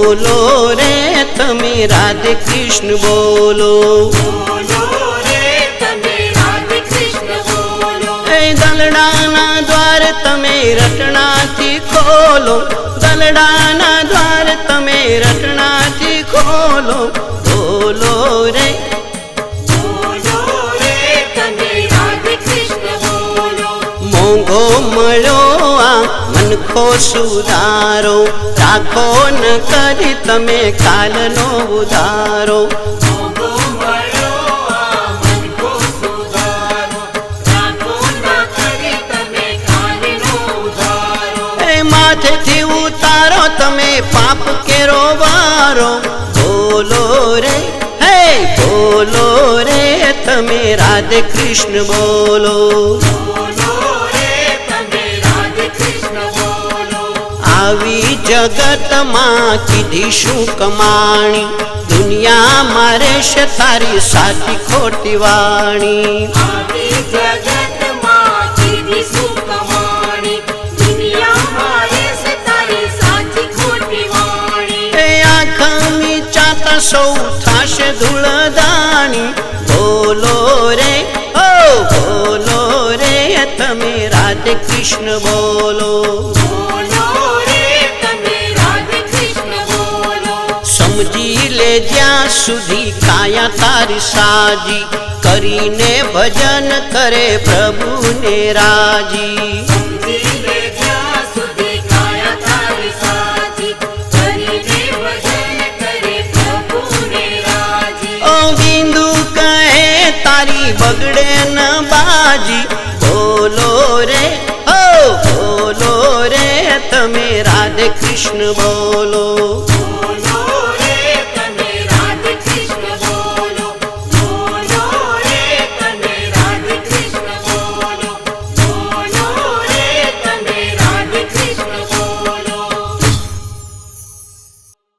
બોલો રે તમે રાધે કૃષ્ણ બોલો, દલડાના દ્વાર તમે રટણાથી ખોલો, દલડાના દ્વાર તમે રટણાથી ખોલો, બોલો રે મોંઘો મળ્યો આ મનખો સુધારો, રાખો ન કરી તમે કાલનો ઉધારો, માથેથી ઉતારો તમે પાપ કેરો વારો, બોલો રે હે બોલો રે તમે રાધે કૃષ્ણ બોલો, આવી જગતમાં કીધી શું કમાણી, દુનિયામાં રહેશે તારી સાચી ખોટી વાણી, સૌ થાશે ધૂળદાણી, બોલો રે ઓ બોલો રે તમે રાધે કૃષ્ણ બોલો, સમજી લે જ્યાં સુધી કાયા તારી સાજી, કરીને ભજન કરે પ્રભુને રાજી, તારી બગડે ન બાજી, બોલો રે ઓ બોલો રે તમે રાધે કૃષ્ણ બોલો,